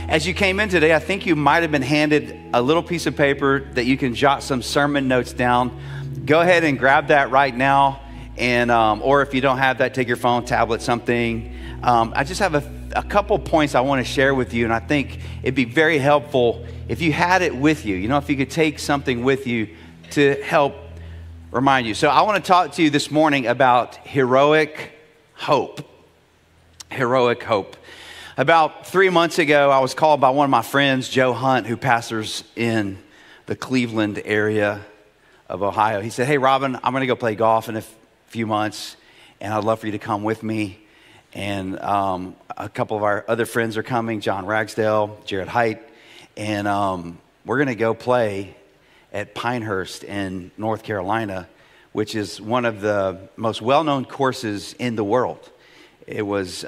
As you came in today, I think you might have been handed a little piece of paper that you can jot some sermon notes down. Go ahead and grab that right now. And or if you don't have that, take your phone, tablet, something. I just have a couple points I want to share with you, and I think it'd be very helpful if you had it with you. You know, if you could take something with you to help remind you. So I want to talk to you this morning about heroic hope. Heroic hope. About 3 months ago, I was called by one of my friends, Joe Hunt, who pastors in the Cleveland area of Ohio. He said, "Hey, Robin, I'm going to go play golf in a few months, and I'd love for you to come with me." And a couple of our other friends are coming, John Ragsdale, Jared Height, and we're going to go play at Pinehurst in North Carolina, which is one of the most well-known courses in the world. It was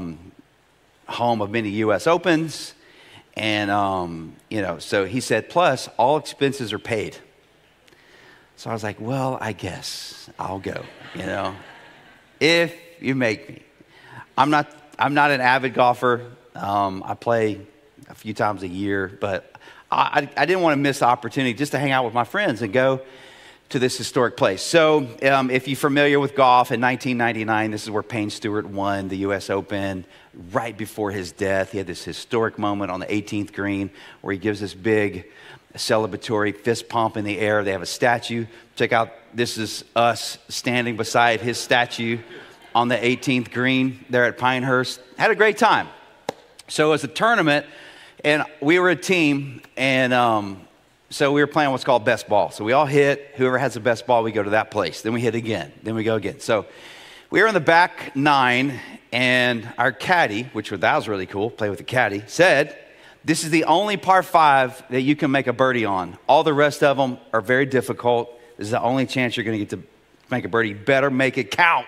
home of many U.S. Opens, and so he said, plus all expenses are paid. So I was like, well, I guess I'll go, if you make me. I'm not an avid golfer. I play a few times a year, but I didn't want to miss the opportunity just to hang out with my friends and go to this historic place. So if you're familiar with golf, in 1999, this is where Payne Stewart won the U.S. Open. Right before his death, he had this historic moment on the 18th green where he gives this big celebratory fist pump in the air. They have a statue. Check out, this is us standing beside his statue on the 18th green there at Pinehurst. Had a great time. So it was a tournament, and we were a team, and so we were playing what's called best ball. So we all hit. Whoever has the best ball, we go to that place. Then we hit again. Then we go again. So we were in the back nine, and our caddy, that was really cool, play with the caddy, said, "This is the only par 5 that you can make a birdie on. All the rest of them are very difficult. This is the only chance you're going to get to make a birdie. You better make it count."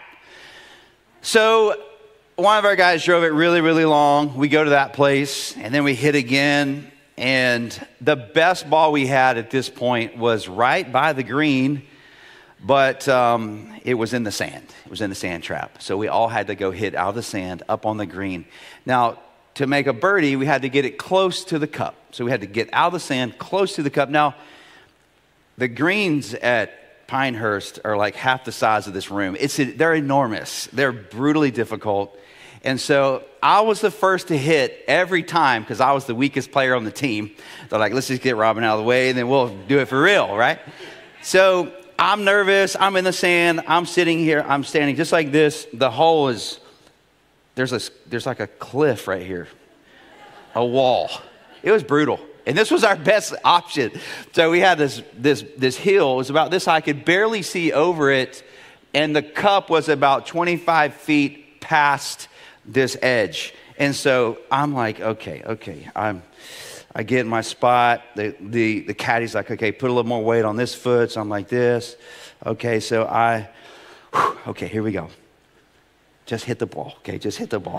So one of our guys drove it really, really long. We go to that place, and then we hit again. And the best ball we had at this point was right by the green, but it was in the sand. It was in the sand trap. So we all had to go hit out of the sand up on the green. Now, to make a birdie, we had to get it close to the cup. So we had to get out of the sand close to the cup. Now, the greens at Pinehurst are like half the size of this room. They're enormous. They're brutally difficult. And so I was the first to hit every time because I was the weakest player on the team. They're like, let's just get Robin out of the way and then we'll do it for real, right? So I'm nervous. I'm in the sand. I'm sitting here. I'm standing just like this. The hole is, there's like a cliff right here, a wall. It was brutal. And this was our best option. So we had this hill. It was about this high. I could barely see over it. And the cup was about 25 feet past this edge. And so I'm like, okay. I get in my spot. The caddy's like, okay, put a little more weight on this foot. So I'm like this. Okay, so okay, here we go. Just hit the ball. Okay, just hit the ball.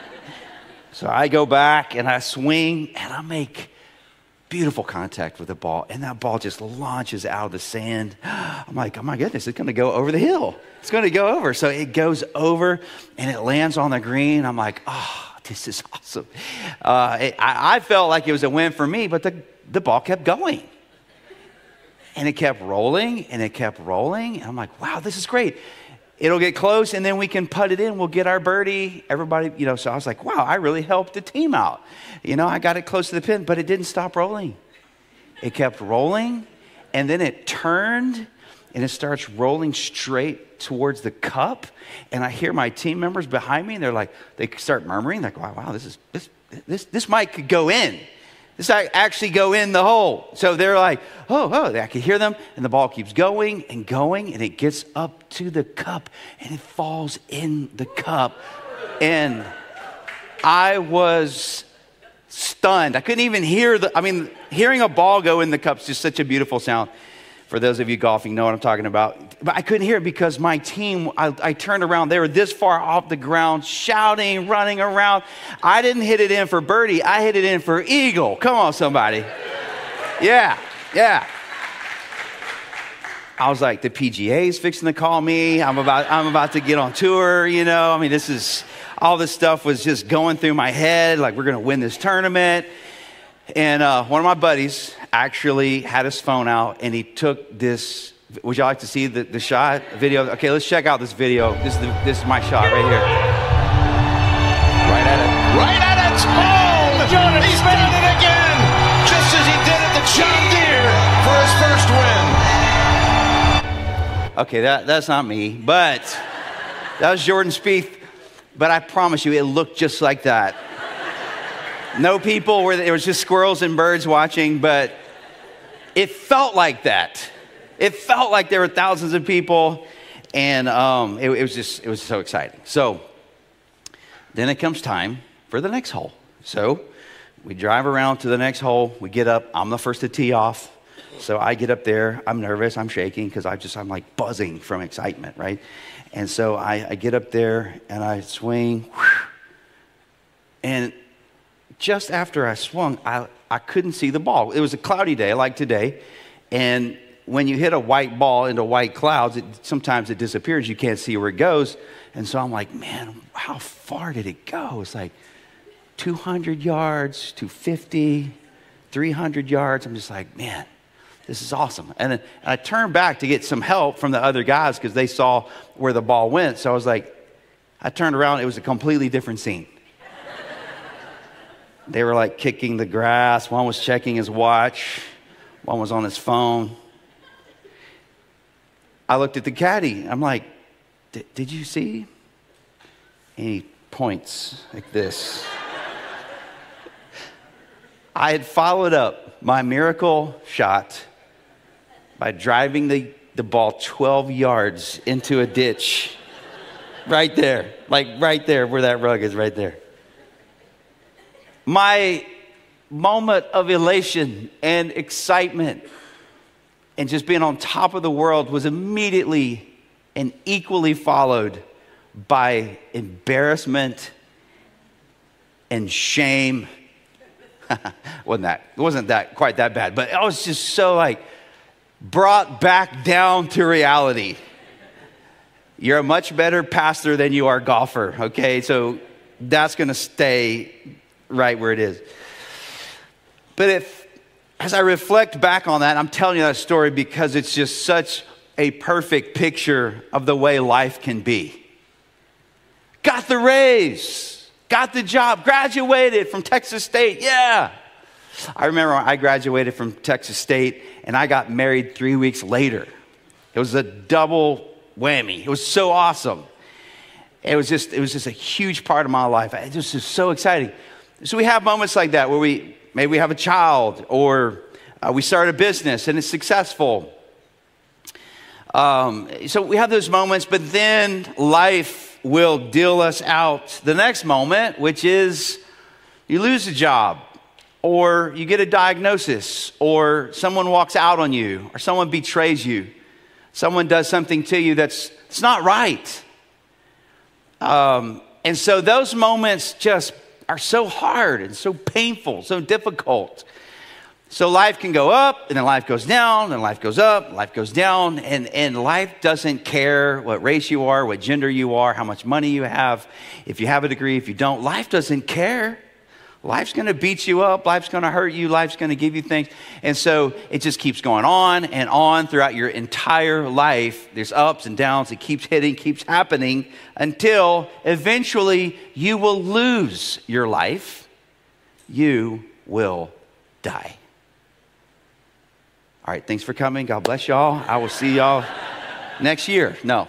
So I go back and I swing and I make beautiful contact with the ball. And that ball just launches out of the sand. I'm like, oh my goodness, it's going to go over the hill. It's going to go over. So it goes over and it lands on the green. I'm like, oh, this is awesome. I felt like it was a win for me, but the ball kept going. And it kept rolling and it kept rolling. And I'm like, wow, this is great. It'll get close and then we can putt it in. We'll get our birdie. Everybody, so I was like, wow, I really helped the team out. I got it close to the pin, but it didn't stop rolling. It kept rolling and then it turned and it starts rolling straight towards the cup. And I hear my team members behind me and they start murmuring like, wow, this might could go in. This actually go in the hole. So they're like, oh, I can hear them. And the ball keeps going and going. And it gets up to the cup. And it falls in the cup. And I was stunned. I couldn't even hear hearing a ball go in the cup is just such a beautiful sound. For those of you golfing know what I'm talking about. But I couldn't hear it because my team, I turned around. They were this far off the ground, shouting, running around. I didn't hit it in for birdie. I hit it in for eagle. Come on, somebody. Yeah. I was like, the PGA's fixing to call me. I'm about to get on tour, this is, all this stuff was just going through my head, like we're going to win this tournament. And one of my buddies actually had his phone out, and he took this. Would you like to see the shot video? Okay, let's check out this video. This is my shot right here. Right at it. Right at it. Home. He's done it again, just as he did at the John Deere for his first win. Okay, that's not me, but that was Jordan Spieth. But I promise you, it looked just like that. No people, there was just squirrels and birds watching, but it felt like that. It felt like there were thousands of people, and it was so exciting. So then it comes time for the next hole. So we drive around to the next hole. We get up. I'm the first to tee off. So I get up there. I'm nervous. I'm shaking because I'm like buzzing from excitement, right? And so I get up there and I swing. And just after I swung, I couldn't see the ball. It was a cloudy day like today. And when you hit a white ball into white clouds, sometimes it disappears. You can't see where it goes. And so I'm like, man, how far did it go? It's like 200 yards, 250, 300 yards. I'm just like, man, this is awesome. And then I turned back to get some help from the other guys because they saw where the ball went. So I was like, I turned around. It was a completely different scene. They were like kicking the grass. One was checking his watch. One was on his phone. I looked at the caddy. I'm like, did you see? And he points like this. I had followed up my miracle shot by driving the ball 12 yards into a ditch. Right there. Like right there where that rug is, right there. My moment of elation and excitement and just being on top of the world was immediately and equally followed by embarrassment and shame. wasn't that quite that bad, but I was just so like brought back down to reality. You're a much better pastor than you are golfer, okay? So that's going to stay right where it is. But as I reflect back on that, I'm telling you that story because it's just such a perfect picture of the way life can be. Got the raise, got the job, graduated from Texas State, yeah. I remember I graduated from Texas State and I got married 3 weeks later. It was a double whammy. It was so awesome. It was just a huge part of my life. It was just so exciting. So we have moments like that where maybe we have a child or we start a business and it's successful. So we have those moments, but then life will deal us out the next moment, which is you lose a job or you get a diagnosis or someone walks out on you or someone betrays you. Someone does something to you that's not right. And so those moments just are so hard and so painful, so difficult. So life can go up, and then life goes down, and life goes up, life goes down, and life doesn't care what race you are, what gender you are, how much money you have, if you have a degree, if you don't. Life doesn't care. Life's going to beat you up. Life's going to hurt you. Life's going to give you things. And so it just keeps going on and on throughout your entire life. There's ups and downs. It keeps hitting, keeps happening until eventually you will lose your life. You will die. All right, thanks for coming. God bless y'all. I will see y'all next year. No.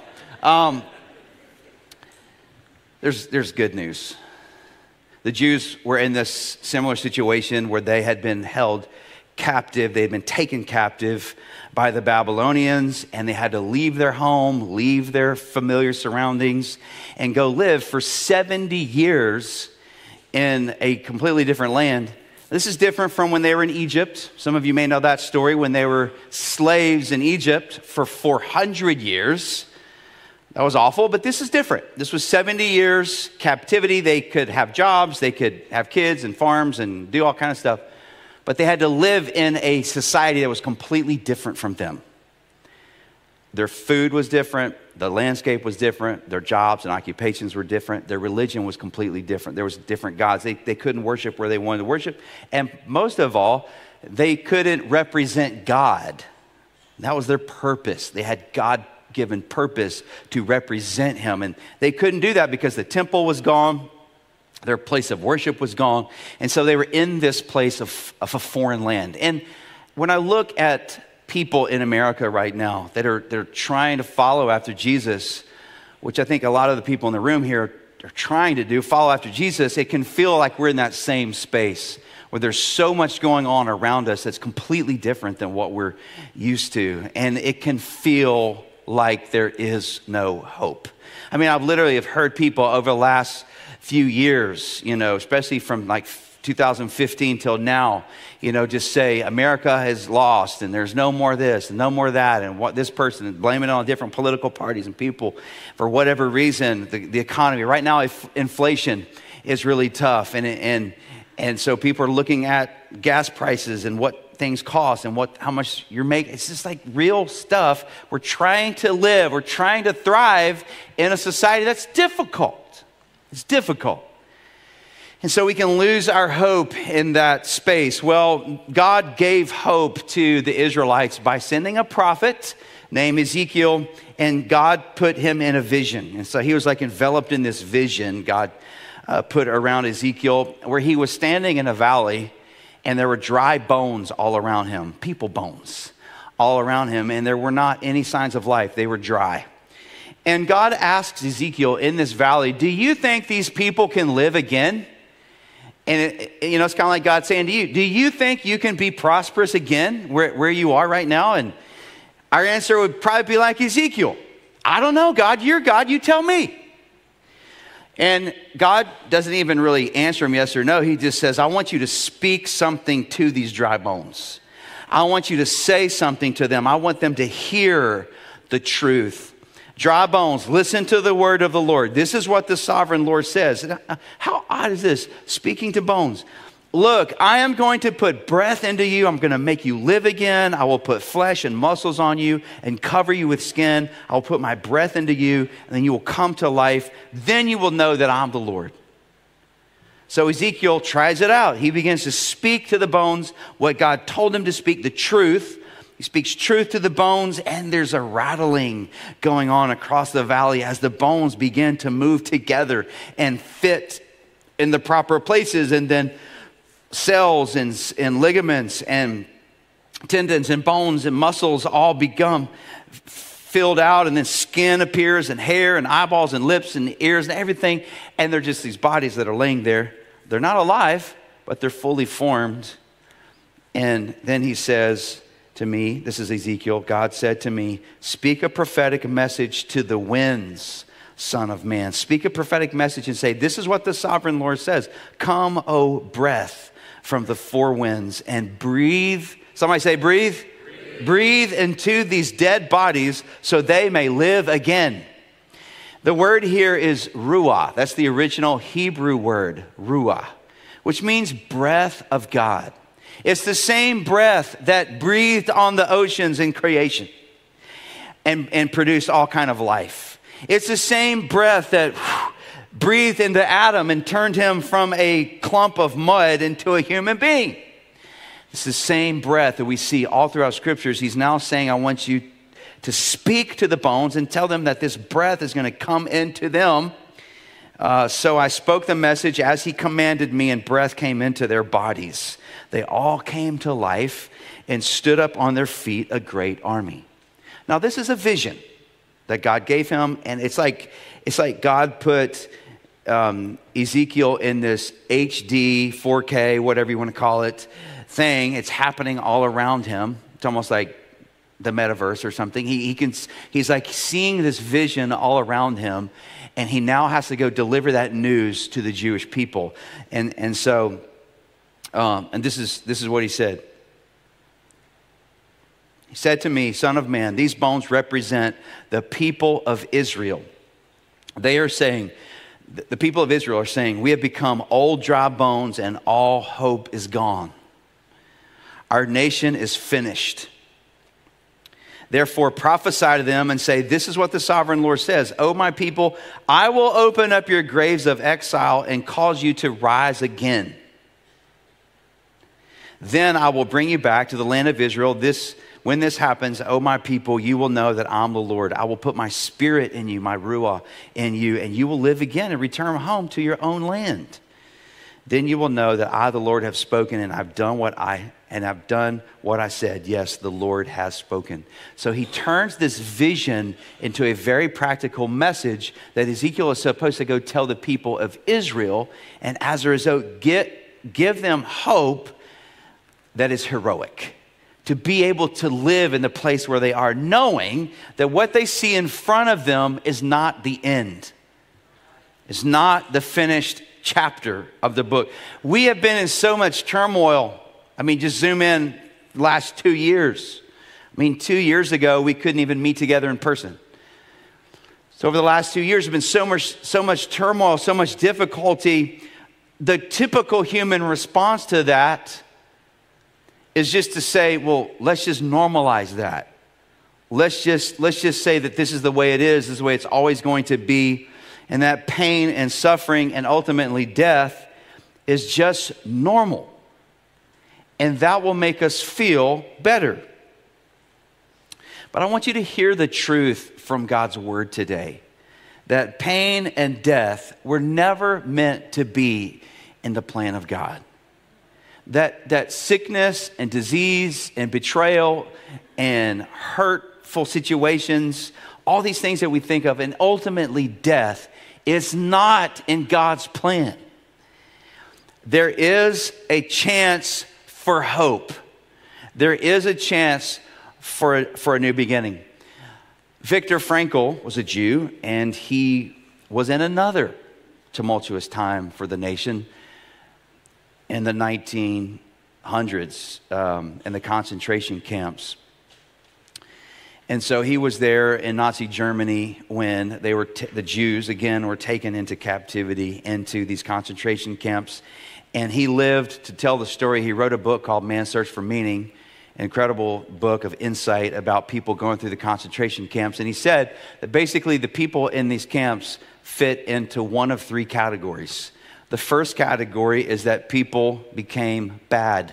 There's good news. The Jews were in this similar situation where they had been held captive. They had been taken captive by the Babylonians, and they had to leave their home, leave their familiar surroundings, and go live for 70 years in a completely different land. This is different from when they were in Egypt. Some of you may know that story, when they were slaves in Egypt for 400 years. That was awful, but this is different. This was 70 years captivity. They could have jobs, they could have kids and farms and do all kind of stuff, but they had to live in a society that was completely different from them. Their food was different. The landscape was different. Their jobs and occupations were different. Their religion was completely different. There was different gods. They couldn't worship where they wanted to worship. And most of all, they couldn't represent God. That was their purpose. They had God-given purpose to represent him. And they couldn't do that because the temple was gone. Their place of worship was gone. And so they were in this place of a foreign land. And when I look at people in America right now that are trying to follow after Jesus, which I think a lot of the people in the room here are trying to do, follow after Jesus, it can feel like we're in that same space where there's so much going on around us that's completely different than what we're used to. And it can feel like there is no hope. I mean, I've literally have heard people over the last few years, especially from like 2015 till now, just say America has lost and there's no more this and no more that, and what this person, blaming it on different political parties and people for whatever reason. The economy right now, inflation is really tough, and so people are looking at gas prices and what things cost and how much you're making. It's just like real stuff. We're trying to live, we're trying to thrive in a society that's difficult. It's difficult. And so we can lose our hope in that space. Well, God gave hope to the Israelites by sending a prophet named Ezekiel, and God put him in a vision. And so he was like enveloped in this vision God put around Ezekiel, where he was standing in a valley, and there were dry bones all around him, people bones all around him, and there were not any signs of life. They were dry. And God asks Ezekiel in this valley, do you think these people can live again? And it's kind of like God saying to you, do you think you can be prosperous again where you are right now? And our answer would probably be like Ezekiel. I don't know, God, you're God, you tell me. And God doesn't even really answer him yes or no. He just says, I want you to speak something to these dry bones. I want you to say something to them. I want them to hear the truth. Dry bones, listen to the word of the Lord. This is what the sovereign Lord says. How odd is this? Speaking to bones. Look, I am going to put breath into you. I'm going to make you live again. I will put flesh and muscles on you and cover you with skin. I will put my breath into you, and then you will come to life. Then you will know that I'm the Lord. So Ezekiel tries it out. He begins to speak to the bones what God told him to speak, the truth. He speaks truth to the bones, and there's a rattling going on across the valley as the bones begin to move together and fit in the proper places. And then cells and ligaments and tendons and bones and muscles all become filled out, and then skin appears and hair and eyeballs and lips and ears and everything. And they're just these bodies that are laying there. They're not alive, but they're fully formed. And then he says to me, this is Ezekiel, God said to me, speak a prophetic message to the winds, Son of man. Speak a prophetic message and say, this is what the sovereign Lord says. Come, O breath from the four winds, and breathe. Somebody say breathe. Breathe into these dead bodies so they may live again. The word here is ruah. That's the original Hebrew word, ruah, which means breath of God. It's the same breath that breathed on the oceans in creation and produced all kind of life. It's the same breath that breathed into Adam and turned him from a clump of mud into a human being. It's the same breath that we see all throughout scriptures. He's now saying, I want you to speak to the bones and tell them that this breath is going to come into them. So I spoke the message as he commanded me, and breath came into their bodies. They all came to life and stood up on their feet, a great army. Now, this is a vision that God gave him, and it's like God put Ezekiel in this HD, 4K, whatever you want to call it, thing. It's happening all around him. It's almost like the metaverse or something. He's like seeing this vision all around him, and he now has to go deliver that news to the Jewish people. And so this is what he said. He said to me, Son of man, these bones represent the people of Israel. They are saying, the people of Israel are saying, we have become old, dry bones, and all hope is gone. Our nation is finished. Therefore prophesy to them and say, this is what the sovereign Lord says. O my people, I will open up your graves of exile and cause you to rise again. Then I will bring you back to the land of Israel. When this happens, O my people, you will know that I'm the Lord. I will put my spirit in you, my ruah in you, and you will live again and return home to your own land. Then you will know that I, the Lord, have spoken, and I've done what I said. Yes, the Lord has spoken. So he turns this vision into a very practical message that Ezekiel is supposed to go tell the people of Israel, and as a result, give them hope that is heroic. To be able to live in the place where they are, knowing that what they see in front of them is not the end. It's not the finished chapter of the book. We have been in so much turmoil. I mean, just zoom in the last 2 years. 2 years ago, we couldn't even meet together in person. So over the last 2 years, there's been so much turmoil, so much difficulty. The typical human response to that is just to say, well, let's just normalize that. Let's just say that this is the way it is, this is the way it's always going to be, and that pain and suffering and ultimately death is just normal. And that will make us feel better. But I want you to hear the truth from God's word today, that pain and death were never meant to be in the plan of God. That sickness and disease and betrayal and hurtful situations, all these things that we think of, and ultimately death, is not in God's plan. There is a chance for hope. There is a chance for a new beginning. Viktor Frankl was a Jew, and he was in another tumultuous time for the nation in the 1900s, in the concentration camps. And so he was there in Nazi Germany when the Jews, again, were taken into captivity into these concentration camps. And he lived to tell the story. He wrote a book called Man's Search for Meaning, an incredible book of insight about people going through the concentration camps. And he said that basically the people in these camps fit into one of three categories. The first category is that people became bad.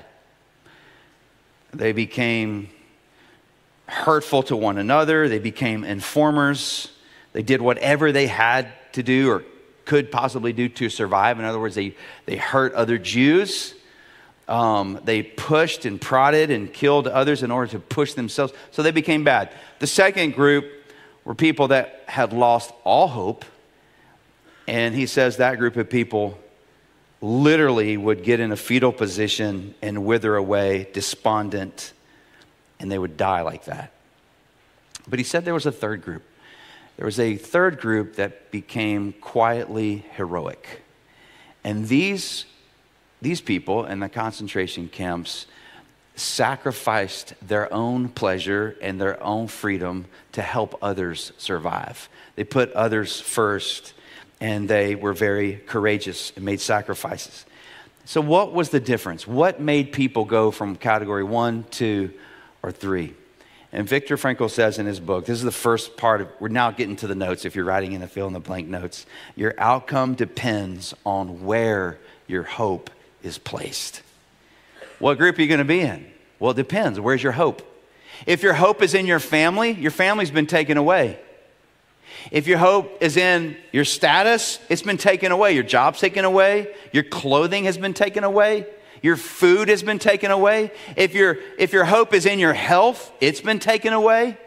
They became hurtful to one another. They became informers. They did whatever they had to do or could possibly do to survive. In other words, they hurt other Jews. They pushed and prodded and killed others in order to push themselves. So they became bad. The second group were people that had lost all hope. And he says that group of people literally would get in a fetal position and wither away, despondent, and they would die like that. But he said there was a third group. There was a third group that became quietly heroic. And these people in the concentration camps sacrificed their own pleasure and their own freedom to help others survive. They put others first, and they were very courageous and made sacrifices. So what was the difference? What made people go from category 1, 2, or 3? And Viktor Frankl says in his book, this is the first part of, we're now getting to the notes if you're writing in the fill in the blank notes. Your outcome depends on where your hope is placed. What group are you going to be in? Well, it depends. Where's your hope? If your hope is in your family's been taken away. If your hope is in your status, it's been taken away. Your job's taken away. Your clothing has been taken away. Your food has been taken away. If your hope is in your health, it's been taken away.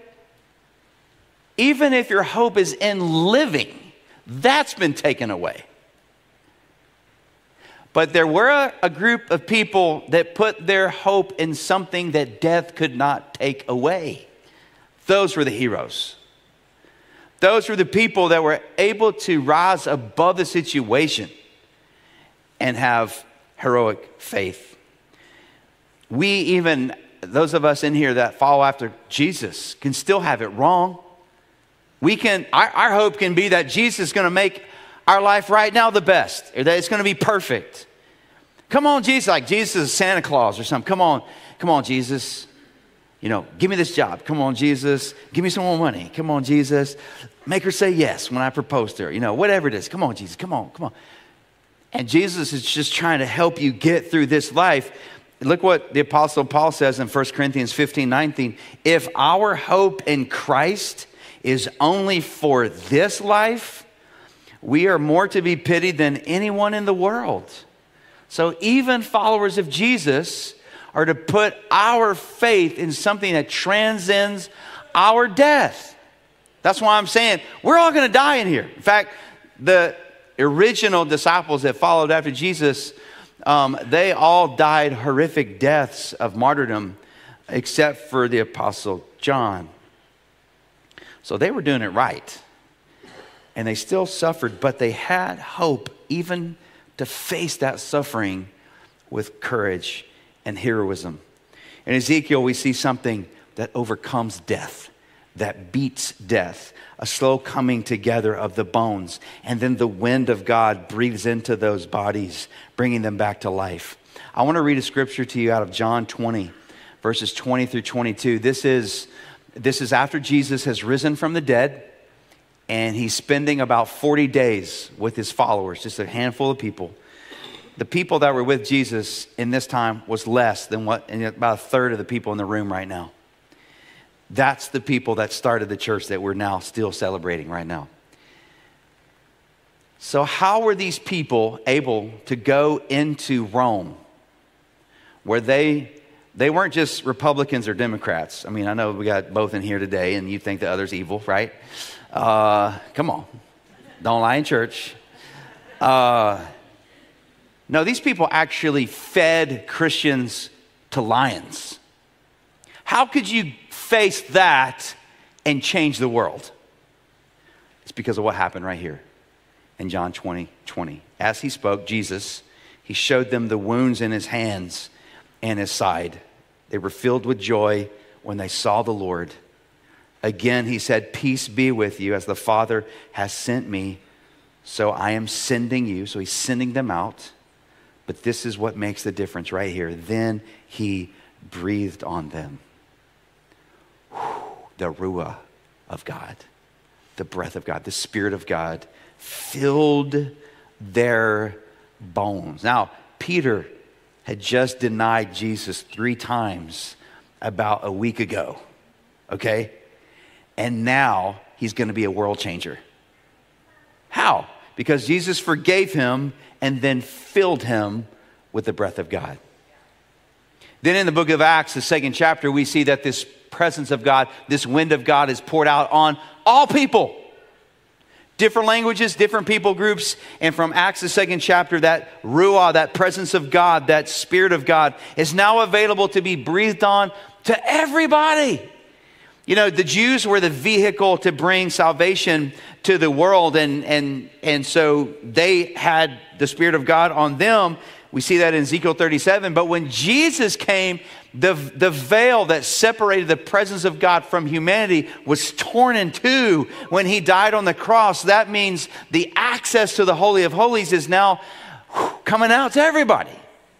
Even if your hope is in living, that's been taken away. But there were a group of people that put their hope in something that death could not take away. Those were the heroes. Those were the people that were able to rise above the situation and have heroic faith. Those of us in here that follow after Jesus can still have it wrong. Our hope can be that Jesus is going to make our life right now the best, or that it's going to be perfect. Come on, Jesus, like Jesus is Santa Claus or something. Come on, Jesus. Give me this job. Come on, Jesus. Give me some more money. Come on, Jesus. Make her say yes when I propose to her. Whatever it is. Come on, Jesus. Come on. And Jesus is just trying to help you get through this life. Look what the Apostle Paul says in 1 Corinthians 15:19. If our hope in Christ is only for this life, we are more to be pitied than anyone in the world. So even followers of Jesus are to put our faith in something that transcends our death. That's why I'm saying we're all going to die in here. In fact, the original disciples that followed after Jesus, they all died horrific deaths of martyrdom, except for the Apostle John. So they were doing it right. And they still suffered, but they had hope even to face that suffering with courage and heroism. In Ezekiel, we see something that overcomes death, that beats death, a slow coming together of the bones. And then the wind of God breathes into those bodies, bringing them back to life. I want to read a scripture to you out of John 20, verses 20 through 22. This is after Jesus has risen from the dead, and he's spending about 40 days with his followers, just a handful of people. The people that were with Jesus in this time was less than about a third of the people in the room right now. That's the people that started the church that we're now still celebrating right now. So how were these people able to go into Rome, where they weren't just Republicans or Democrats? I mean, I know we got both in here today, and you think the other's evil, right? Come on. Don't lie in church. No, these people actually fed Christians to lions. How could you face that and change the world? It's because of what happened right here in John 20:20. As he spoke, Jesus, he showed them the wounds in his hands and his side. They were filled with joy when they saw the Lord. Again, he said, peace be with you. As the Father has sent me, so I am sending you. So he's sending them out. But this is what makes the difference right here. Then he breathed on them. The Ruah of God, the breath of God, the Spirit of God filled their bones. Now, Peter had just denied Jesus 3 times about a week ago, okay? And now he's going to be a world changer. How? Because Jesus forgave him and then filled him with the breath of God. Then in the book of Acts, the 2nd chapter, we see that this presence of God, this wind of God is poured out on all people. Different languages, different people groups. And from Acts, the 2nd chapter, that Ruah, that presence of God, that Spirit of God is now available to be breathed on to everybody. The Jews were the vehicle to bring salvation to the world. And so they had the Spirit of God on them. We see that in Ezekiel 37. But when Jesus came, the veil that separated the presence of God from humanity was torn in two when he died on the cross. That means the access to the Holy of Holies is now coming out to everybody,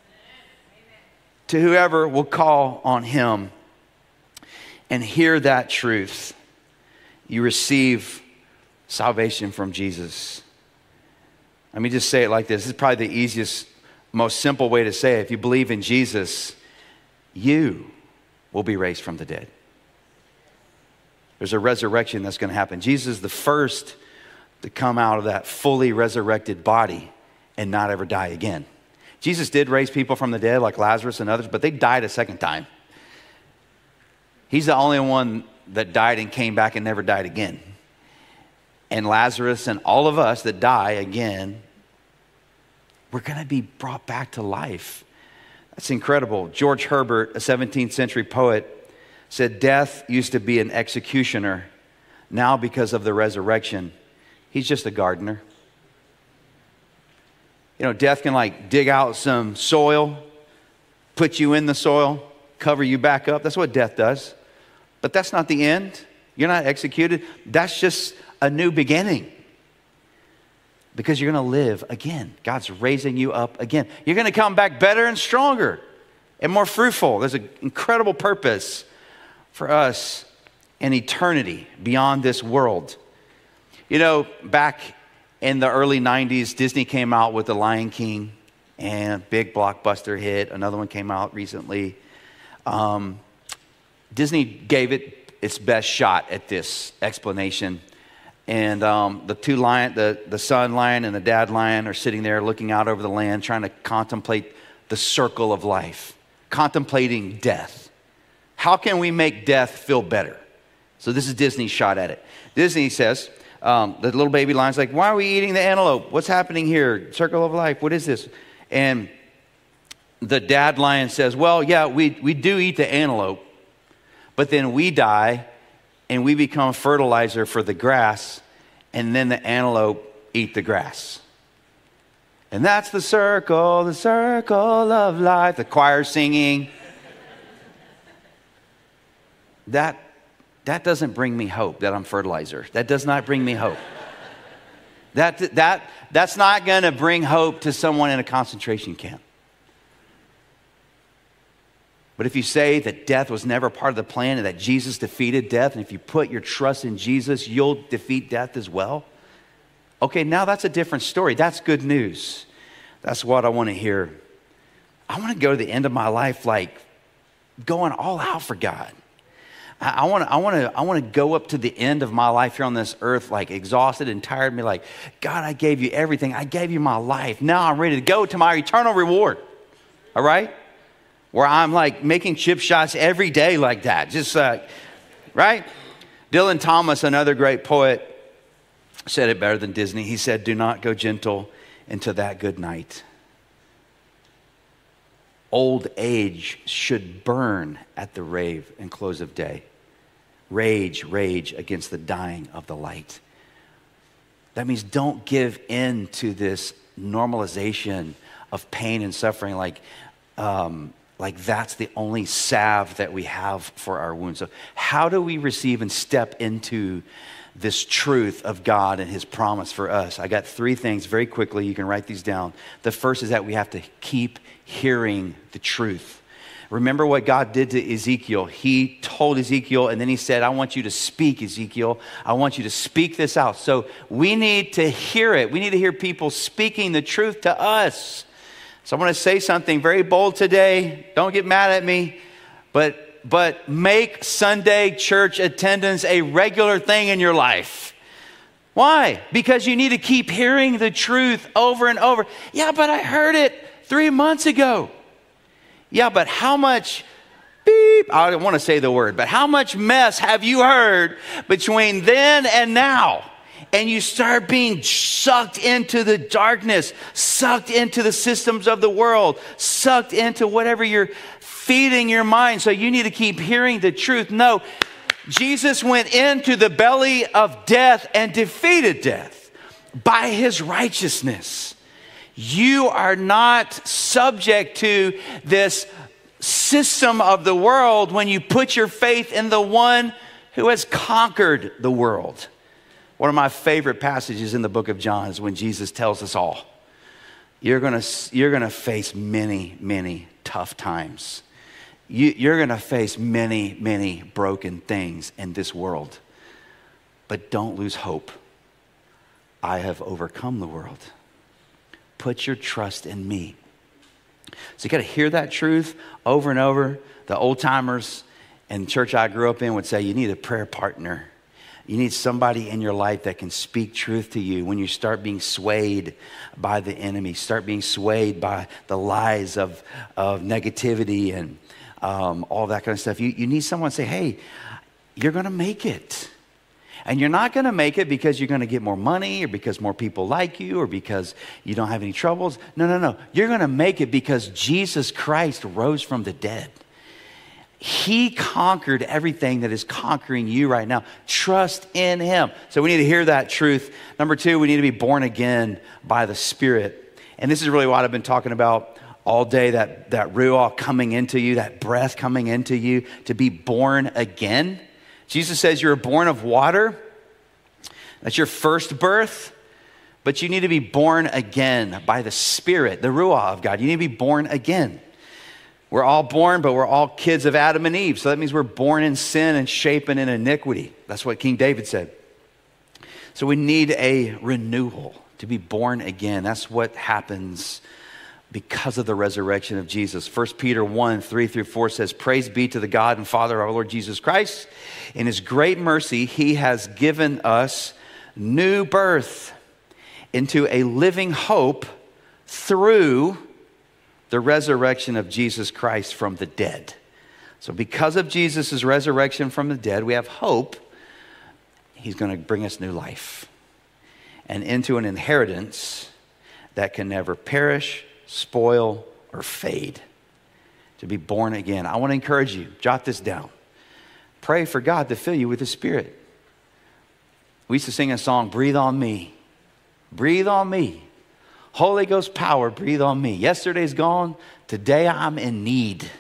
to whoever will call on him and hear that truth. You receive salvation from Jesus. Let me just say it like this. This is probably the easiest, most simple way to say it. If you believe in Jesus, you will be raised from the dead. There's a resurrection that's going to happen. Jesus is the first to come out of that fully resurrected body and not ever die again. Jesus did raise people from the dead like Lazarus and others, but they died a second time. He's the only one that died and came back and never died again. And Lazarus and all of us that die again, we're going to be brought back to life. That's incredible. George Herbert, a 17th century poet, said death used to be an executioner. Now, because of the resurrection, he's just a gardener. Death can dig out some soil, put you in the soil, cover you back up. That's what death does. But that's not the end. You're not executed. That's just a new beginning. Because you're going to live again. God's raising you up again. You're going to come back better and stronger and more fruitful. There's an incredible purpose for us an eternity beyond this world. You know, back in the early 90s, Disney came out with The Lion King, and a big blockbuster hit. Another one came out recently. Disney gave it its best shot at this explanation. And the two lion, the son lion and the dad lion are sitting there looking out over the land, trying to contemplate the circle of life, contemplating death. How can we make death feel better? So this is Disney's shot at it. Disney says, the little baby lion's like, why are we eating the antelope? What's happening here? Circle of life, what is this? And the dad lion says, well, yeah, we do eat the antelope, but then we die and we become fertilizer for the grass, and then the antelope eat the grass. And that's the circle of life. The choir singing. That doesn't bring me hope that I'm fertilizer. That does not bring me hope. That's not going to bring hope to someone in a concentration camp. But if you say that death was never part of the plan and that Jesus defeated death, and if you put your trust in Jesus, you'll defeat death as well. Okay, now that's a different story. That's good news. That's what I want to hear. I want to go to the end of my life like going all out for God. I want to go up to the end of my life here on this earth like exhausted and tired, and be like, God, I gave you everything. I gave you my life. Now I'm ready to go to my eternal reward. All right? Where I'm like making chip shots every day like that. Just right? Dylan Thomas, another great poet, said it better than Disney. He said, do not go gentle into that good night. Old age should burn at the rave and close of day. Rage against the dying of the light. That means don't give in to this normalization of pain and suffering like that's the only salve that we have for our wounds. So how do we receive and step into this truth of God and his promise for us? I got 3 things very quickly. You can write these down. The first is that we have to keep hearing the truth. Remember what God did to Ezekiel. He told Ezekiel, and then he said, I want you to speak, Ezekiel. I want you to speak this out. So we need to hear it. We need to hear people speaking the truth to us. So I want to say something very bold today. Don't get mad at me, but make Sunday church attendance a regular thing in your life. Why? Because you need to keep hearing the truth over and over. Yeah, but I heard it 3 months ago. Yeah, but how much beep, I don't want to say the word, but how much mess have you heard between then and now? And you start being sucked into the darkness, sucked into the systems of the world, sucked into whatever you're feeding your mind. So you need to keep hearing the truth. No, Jesus went into the belly of death and defeated death by his righteousness. You are not subject to this system of the world when you put your faith in the one who has conquered the world. One of my favorite passages in the book of John is when Jesus tells us all, you're gonna face many, many tough times. You're gonna face many, many broken things in this world. But don't lose hope. I have overcome the world. Put your trust in me. So you got to hear that truth over and over. The old timers in the church I grew up in would say you need a prayer partner. You need somebody in your life that can speak truth to you when you start being swayed by the enemy, start being swayed by the lies of negativity and all that kind of stuff. You need someone to say, hey, you're going to make it. And you're not going to make it because you're going to get more money or because more people like you or because you don't have any troubles. No. You're going to make it because Jesus Christ rose from the dead. He conquered everything that is conquering you right now. Trust in him. So we need to hear that truth. Number 2, we need to be born again by the Spirit. And this is really what I've been talking about all day, that ruach coming into you, that breath coming into you, to be born again. Jesus says you're born of water. That's your first birth. But you need to be born again by the Spirit, the ruach of God. You need to be born again. We're all born, but we're all kids of Adam and Eve. So that means we're born in sin and shapen in iniquity. That's what King David said. So we need a renewal to be born again. That's what happens because of the resurrection of Jesus. 1 Peter 1, 3-4 says, "Praise be to the God and Father of our Lord Jesus Christ. In his great mercy, he has given us new birth into a living hope through the resurrection of Jesus Christ from the dead." So because of Jesus' resurrection from the dead, we have hope. He's going to bring us new life and into an inheritance that can never perish, spoil, or fade. To be born again. I want to encourage you, jot this down. Pray for God to fill you with His Spirit. We used to sing a song, "Breathe on me, breathe on me. Holy Ghost power, breathe on me. Yesterday's gone, today I'm in need.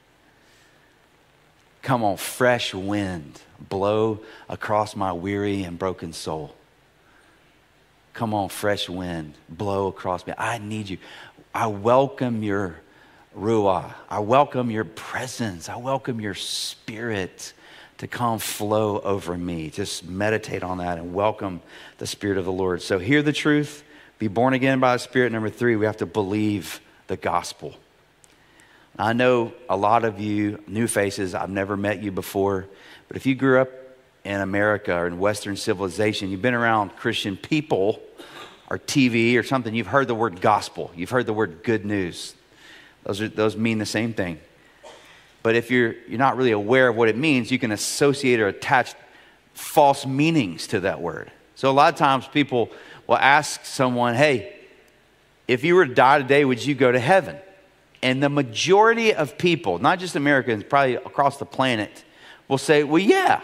Come on, fresh wind, blow across my weary and broken soul. Come on, fresh wind, blow across me. I need you. I welcome your Ruah. I welcome your presence. I welcome your Spirit to come flow over me." Just meditate on that and welcome the Spirit of the Lord. So hear the truth. Be born again by the Spirit. Number 3, we have to believe the gospel. I know a lot of you, new faces, I've never met you before, but if you grew up in America or in Western civilization, you've been around Christian people or TV or something, you've heard the word gospel. You've heard the word good news. Those mean the same thing. But if you're not really aware of what it means, you can associate or attach false meanings to that word. So a lot of times people will ask someone, "Hey, if you were to die today, would you go to heaven?" And the majority of people, not just Americans, probably across the planet, will say, "Well, yeah."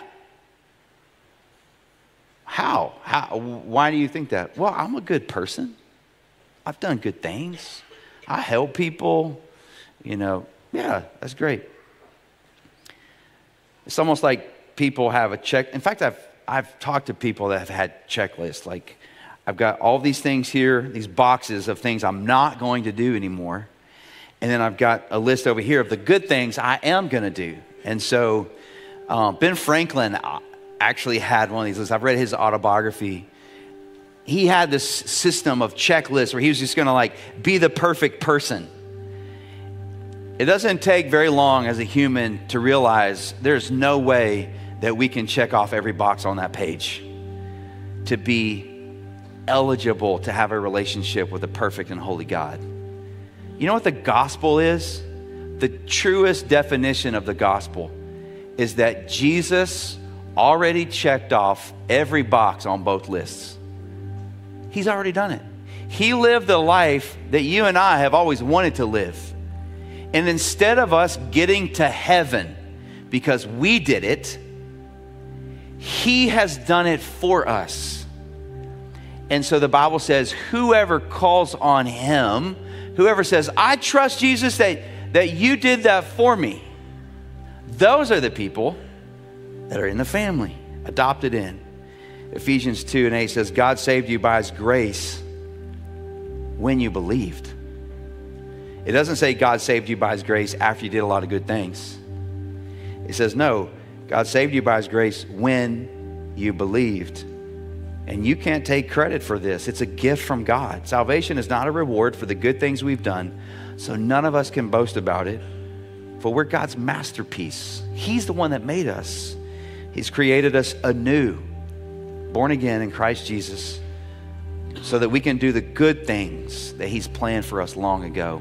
How? Why do you think that? Well, I'm a good person. I've done good things. I help people. Yeah, that's great. It's almost like people have a check. In fact, I've talked to people that have had checklists. Like, I've got all these things here, these boxes of things I'm not going to do anymore. And then I've got a list over here of the good things I am going to do. And so Ben Franklin actually had one of these lists. I've read his autobiography. He had this system of checklists where he was just going to be the perfect person. It doesn't take very long as a human to realize there's no way that we can check off every box on that page to be eligible to have a relationship with a perfect and holy God. You know what the gospel is? The truest definition of the gospel is that Jesus already checked off every box on both lists. He's already done it. He lived the life that you and I have always wanted to live. And instead of us getting to heaven because we did it, He has done it for us. And so the Bible says, whoever calls on Him, whoever says, "I trust Jesus that you did that for me," those are the people that are in the family, adopted in. Ephesians 2:8 says, "God saved you by His grace when you believed." It doesn't say God saved you by His grace after you did a lot of good things. It says, no, God saved you by His grace when you believed. And you can't take credit for this. It's a gift from God. Salvation is not a reward for the good things we've done, so none of us can boast about it. For we're God's masterpiece. He's the one that made us. He's created us anew, born again in Christ Jesus, so that we can do the good things that He's planned for us long ago.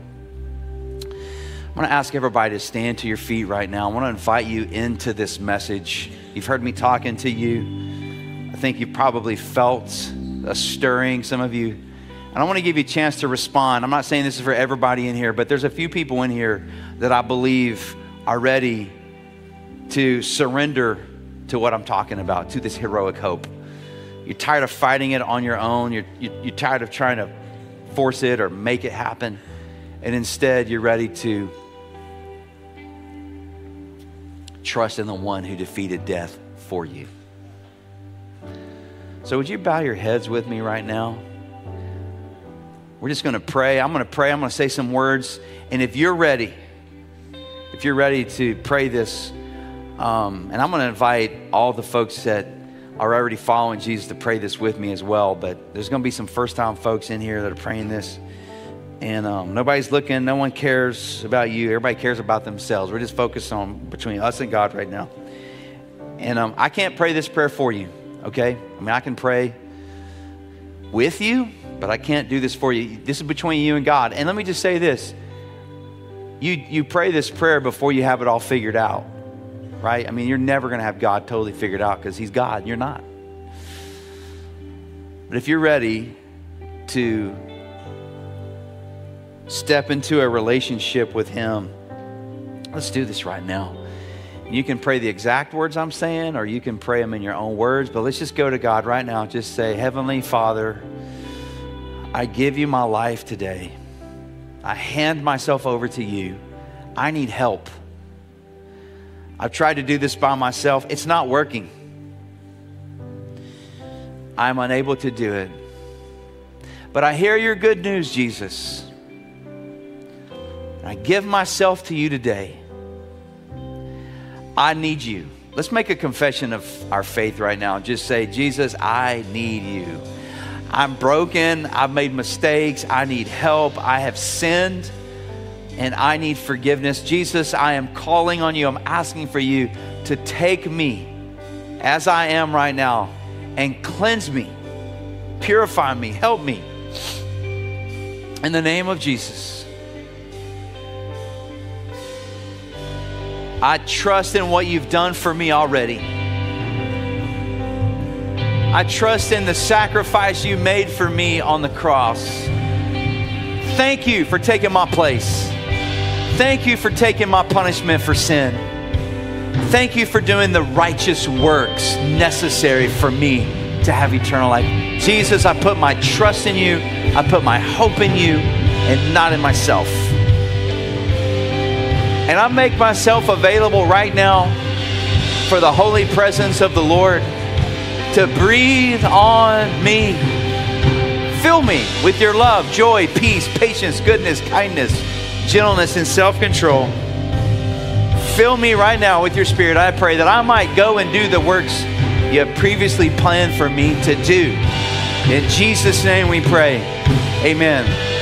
I want to ask everybody to stand to your feet right now. I want to invite you into this message. You've heard me talking to you. I think you've probably felt a stirring, some of you. And I want to give you a chance to respond. I'm not saying this is for everybody in here, but there's a few people in here that I believe are ready to surrender to what I'm talking about, to this heroic hope. You're tired of fighting it on your own. You're tired of trying to force it or make it happen. And instead, you're ready to trust in the one who defeated death for you. So would you bow your heads with me right now? We're just going to pray. I'm going to pray. I'm going to say some words. And if you're ready if you're ready to pray this, and I'm going to invite all the folks that are already following Jesus to pray this with me as well. But there's going to be some first-time folks in here that are praying this. And nobody's looking. No one cares about you. Everybody cares about themselves. We're just focused on between us and God right now. And I can't pray this prayer for you, okay? I mean, I can pray with you, but I can't do this for you. This is between you and God. And let me just say this. You pray this prayer before you have it all figured out, right? I mean, you're never going to have God totally figured out because he's God. You're not. But if you're ready to step into a relationship with him, let's do this right now. You can pray the exact words I'm saying, or you can pray them in your own words, but let's just go to God right now. Just say, Heavenly Father, I give you my life today. I hand myself over to you. I need help. I've tried to do this by myself. It's not working. I'm unable to do it. But I hear your good news, Jesus. I give myself to you today. I need you. Let's make a confession of our faith right now. Just say, Jesus, I need you. I'm broken. I've made mistakes. I need help. I have sinned and I need forgiveness. Jesus, I am calling on you. I'm asking for you to take me as I am right now and cleanse me, purify me, help me. In the name of Jesus. I trust in what you've done for me already. I trust in the sacrifice you made for me on the cross. Thank you for taking my place. Thank you for taking my punishment for sin. Thank you for doing the righteous works necessary for me to have eternal life. Jesus, I put my trust in you. I put my hope in you and not in myself. And I make myself available right now for the holy presence of the Lord to breathe on me. Fill me with your love, joy, peace, patience, goodness, kindness, gentleness, and self-control. Fill me right now with your Spirit. I pray that I might go and do the works you have previously planned for me to do. In Jesus' name we pray. Amen.